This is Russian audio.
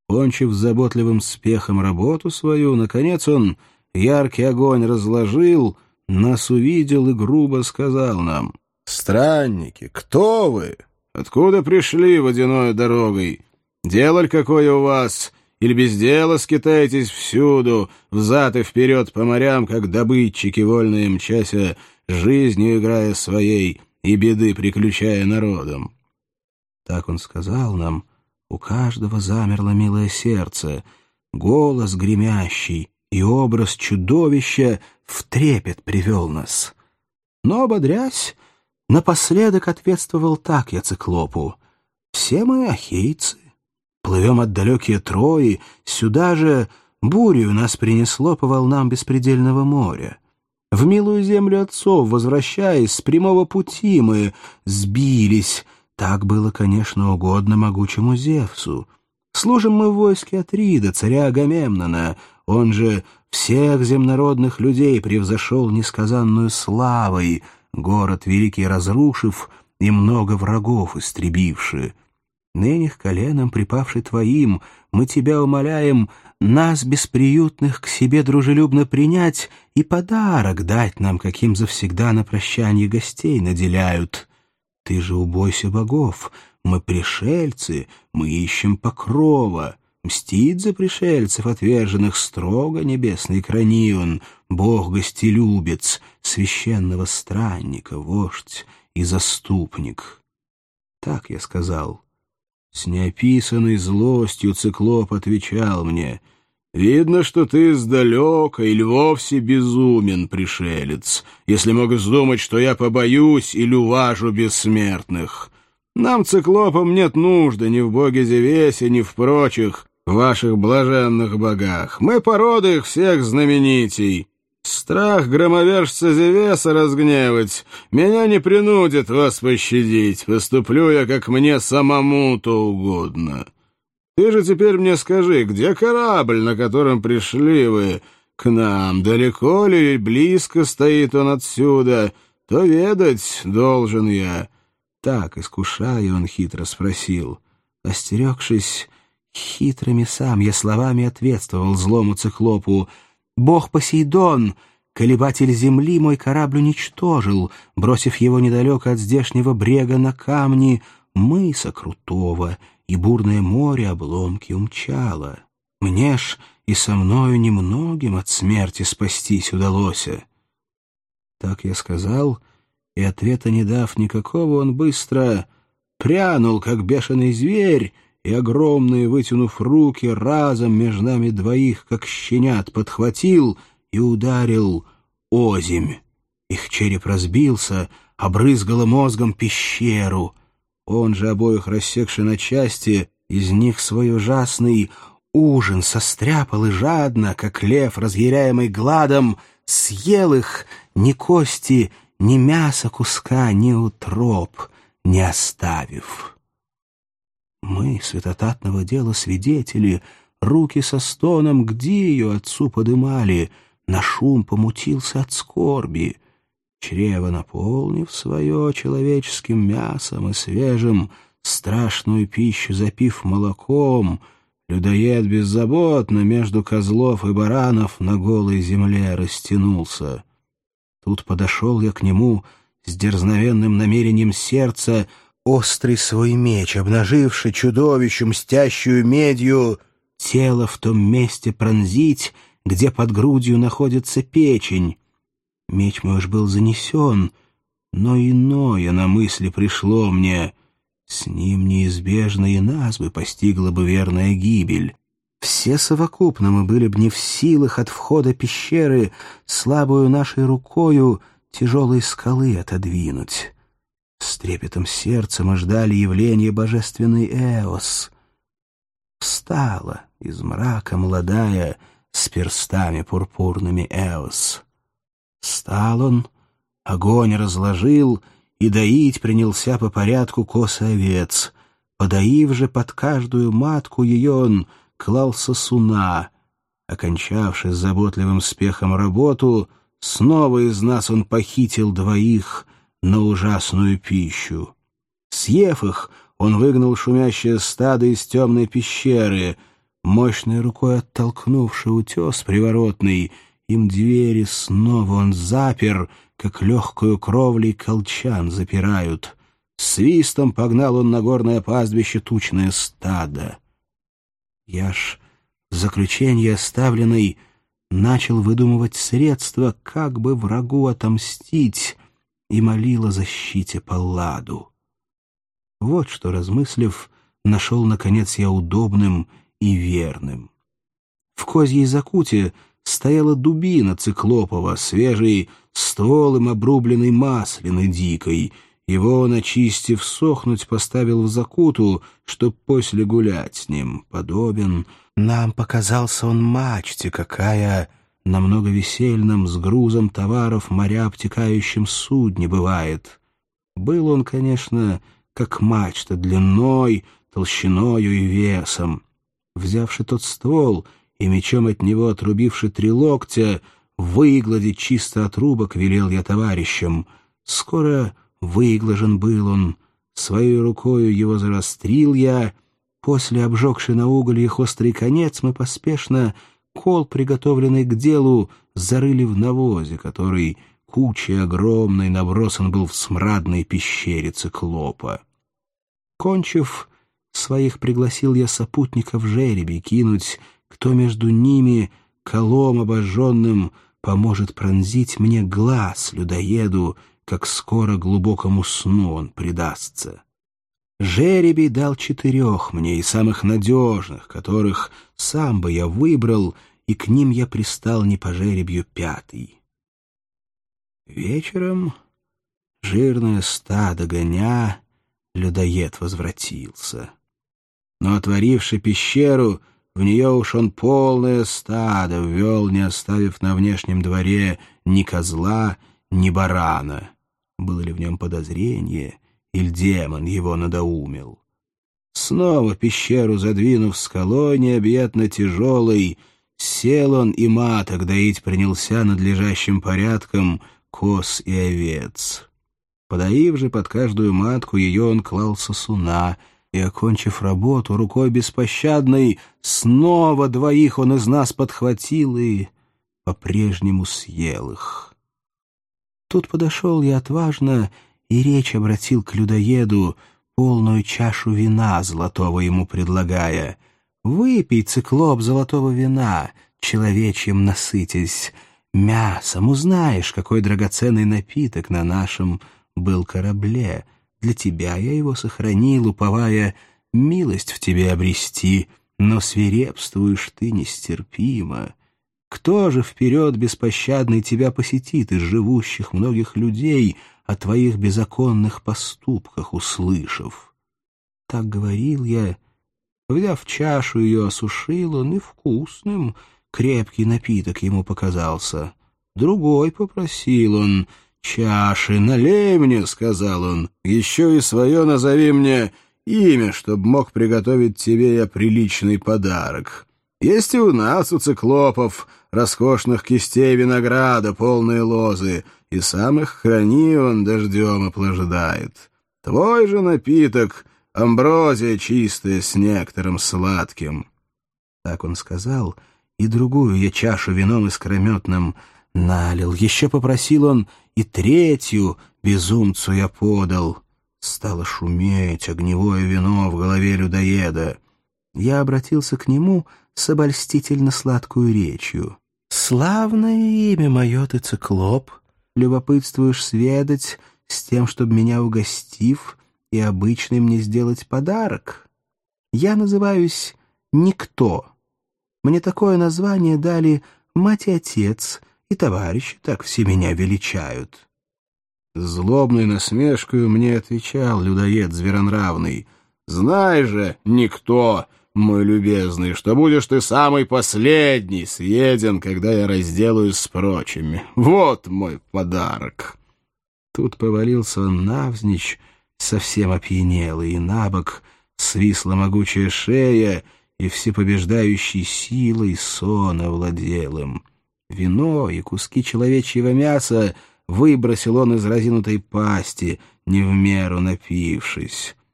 Кончив заботливым спехом работу свою, наконец он яркий огонь разложил, нас увидел и грубо сказал нам: «Странники, кто вы? Откуда пришли водяной дорогой? Дело ли какое у вас? Или без дела скитаетесь всюду, взад и вперед по морям, как добытчики, вольные мчася, жизнью играя своей и беды приключая народом?» Так он сказал нам. У каждого замерло милое сердце, голос гремящий и образ чудовища в трепет привел нас. Но, ободрясь, напоследок ответствовал так я циклопу: «Все мы ахейцы, плывем от далекие Трои, сюда же бурю нас принесло по волнам беспредельного моря. В милую землю отцов, возвращаясь, с прямого пути мы сбились». Так было, конечно, угодно могучему Зевсу. Служим мы в войске Атрида, царя Агамемнона. Он же всех земнородных людей превзошел несказанную славой, город великий разрушив и много врагов истребивши. Ныне к коленам припавший твоим, мы тебя умоляем нас, бесприютных, к себе дружелюбно принять и подарок дать нам, каким завсегда на прощанье гостей наделяют. Ты же убойся богов, мы пришельцы, мы ищем покрова. Мстит за пришельцев отверженных строго небесный Кранион, бог-гостелюбец, священного странника, вождь и заступник. Так я сказал. С неописанной злостью циклоп отвечал мне: «Видно, что ты издалека или вовсе безумен, пришелец, если мог вздумать, что я побоюсь или уважу бессмертных. Нам, циклопам, нет нужды ни в боге Зевесе, ни в прочих ваших блаженных богах. Мы порода их всех знаменитей. Страх громовержца Зевеса разгневать меня не принудит вас пощадить. Поступлю я, как мне самому то угодно. Ты же теперь мне скажи, где корабль, на котором пришли вы к нам? Далеко ли или близко стоит он отсюда? То ведать должен я». Так, искушая, он хитро спросил. Остерегшись хитрыми сам, я словами ответствовал злому циклопу: «Бог Посейдон, колебатель земли, мой корабль уничтожил, бросив его недалеко от здешнего брега на камни мыса крутого, и бурное море обломки умчало. Мне ж и со мною немногим от смерти спастись удалось». Так я сказал, и ответа не дав никакого, он быстро прянул, как бешеный зверь, и огромные, вытянув руки, разом между нами двоих, как щенят, подхватил и ударил озимь. Их череп разбился, обрызгало мозгом пещеру. Он же, обоих рассекши на части, из них свой ужасный ужин состряпал и жадно, как лев, разъяряемый гладом, съел их, ни кости, ни мяса куска, ни утроб не оставив. Мы, святотатного дела свидетели, руки со стоном к Дию отцу подымали, на шум помутился от скорби. Чрево наполнив свое человеческим мясом и свежим, страшную пищу запив молоком, людоед беззаботно между козлов и баранов на голой земле растянулся. Тут подошел я к нему с дерзновенным намерением сердца, острый свой меч, обнаживший чудовищу, мстящую медью, тело в том месте пронзить, где под грудью находится печень. Меч мой уж был занесен, но иное на мысли пришло мне. С ним неизбежно и нас бы постигла бы верная гибель. Все совокупно мы были б не в силах от входа пещеры слабую нашей рукою тяжелые скалы отодвинуть. С трепетом сердца мы ждали явления божественной Эос. Встала из мрака молодая с перстами пурпурными Эос. Встал он, огонь разложил, и доить принялся по порядку косы овец. Подоив же под каждую матку ее он клал сосуна. Окончавши с заботливым спехом работу, снова из нас он похитил двоих на ужасную пищу. Съев их, он выгнал шумящее стадо из темной пещеры. Мощной рукой оттолкнувши утес приворотный, им двери снова он запер, как легкую кровлей колчан запирают. Свистом погнал он на горное пастбище тучное стадо. Я ж, в заключении оставленный, начал выдумывать средства, как бы врагу отомстить, и молил о защите Палладу. Вот что, размыслив, нашел, наконец, я удобным и верным. В козьей закуте стояла дубина циклопова, свежий ствол им обрубленной маслины дикой. Его он, очистив, сохнуть поставил в закуту, чтоб после гулять с ним. Подобен нам показался он мачте, какая на много весельном с грузом товаров моря обтекающем судне бывает. Был он, конечно, как мачта длиной, толщиною и весом. Взявши тот ствол и мечом от него отрубивши 3 локтя, выгладить чисто отрубок велел я товарищам. Скоро выглажен был он, своей рукою его зарастрил я. После, обжегши на угольях острый конец, мы поспешно кол, приготовленный к делу, зарыли в навозе, который кучей огромной набросан был в смрадной пещере циклопа. Кончив, своих пригласил я сопутников жеребий кинуть, кто между ними колом обожженным поможет пронзить мне глаз людоеду, как скоро глубокому сну он предастся. Жеребий дал 4 мне, и самых надежных, которых сам бы я выбрал, и к ним я пристал не по жеребью 5. Вечером, жирное стадо гоня, людоед возвратился. Но, отворивши пещеру, в нее уж он полное стадо ввел, не оставив на внешнем дворе ни козла, ни барана. Было ли в нем подозрение, или демон его надоумил? Снова пещеру задвинув скалой необъятно тяжелой, сел он и маток доить принялся надлежащим порядком коз и овец. Подоив же под каждую матку ее он клал сосуна, и, окончив работу, рукой беспощадной, снова 2 он из нас подхватил и по-прежнему съел их. Тут подошел я отважно и речь обратил к людоеду, полную чашу вина золотого ему предлагая. «Выпей, циклоп, золотого вина, человечьим насытясь. Мясом узнаешь, какой драгоценный напиток на нашем был корабле. Для тебя я его сохранил, уповая милость в тебе обрести, но свирепствуешь ты нестерпимо. Кто же вперед беспощадный тебя посетит из живущих многих людей, о твоих беззаконных поступках услышав?» Так говорил я. Взяв чашу, ее осушил он, и вкусным крепкий напиток ему показался. Другой попросил он: «Чаши налей мне», — сказал он, — «еще и свое назови мне имя, чтоб мог приготовить тебе я приличный подарок. Есть и у нас, у циклопов, роскошных кистей винограда полные лозы, и сам их храни он дождем оплаждает. Твой же напиток — амброзия чистая с нектаром сладким». Так он сказал, и другую я чашу вином искрометным налил. Еще попросил он, и 3 безумцу я подал. Стало шуметь огневое вино в голове людоеда. Я обратился к нему с обольстительно-сладкую речью. «Славное имя мое ты, циклоп, любопытствуешь сведать с тем, чтобы меня угостив и обычный мне сделать подарок. Я называюсь Никто. Мне такое название дали мать и отец, и товарищи так все меня величают». Злобной насмешкою мне отвечал людоед зверонравный: «Знай же, Никто, мой любезный, что будешь ты самый последний съеден, когда я разделаюсь с прочими. Вот мой подарок». Тут повалился он навзничь, совсем опьянелый, и набок свисла могучая шея, и всепобеждающей силой сон овладел им. Вино и куски человечьего мяса выбросил он из разинутой пасти, не в меру напившись.